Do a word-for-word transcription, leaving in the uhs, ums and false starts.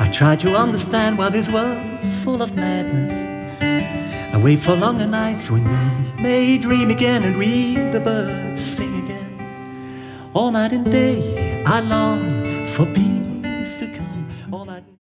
I tried to understand why this world's full of madness. I wait for longer nights when we may dream again and read the birds sing again. All night and day I long for peace.